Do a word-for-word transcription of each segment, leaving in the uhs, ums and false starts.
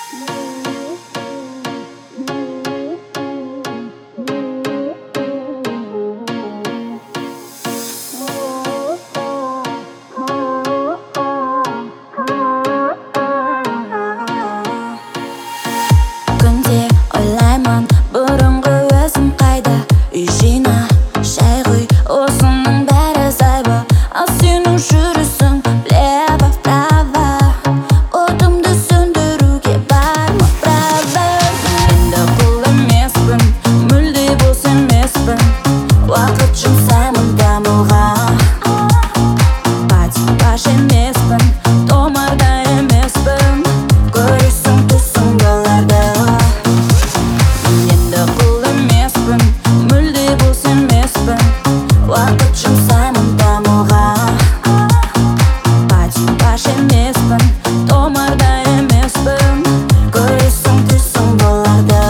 Күнде ойлаймын бұрынғы өзім қайда. Үй жина, шай құй, осының бәрі зайбы. Ал сенің жүрісің влево-вправо. Отымды сөндіруге бар ма право? Енді құл емеспін, мүлде бос емеспін. Уақыт жұмсаймын дамуға. Патипаш емеспін, томарда емеспін. Көресің түсің боларды. Енді құл емеспін, мүлде бос емеспін. Уақыт жұмсаймын дамуға. Патипаш емеспін, томарда емеспін. Көресің түсің боларды.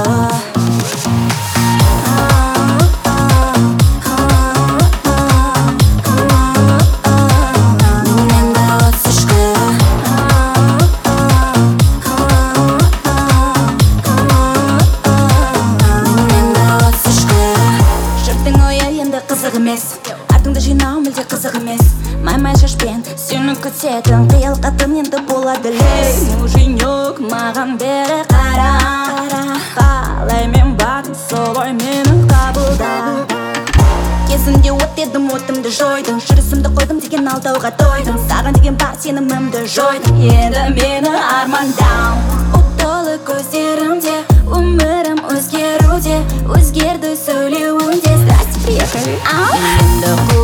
Жұрттың ойы енді қызық емес, артыңды жинау мүлде қызық емес. Май-май шашпен сені күтетін қиялқатын енді болады лей. Муженек маған бері қара, қалай мен бардым солай мені қабылда. Кезінде от едім, отымды жойдым, жүрісімді қойдым деген алдауға тойдым. Саған деген бар сенімімді жойдым, енді мені армандау. От толы көздерімде, өмірім өзгеруде, өзгерді сөйлеуінде. Здрасте, приехали. Енді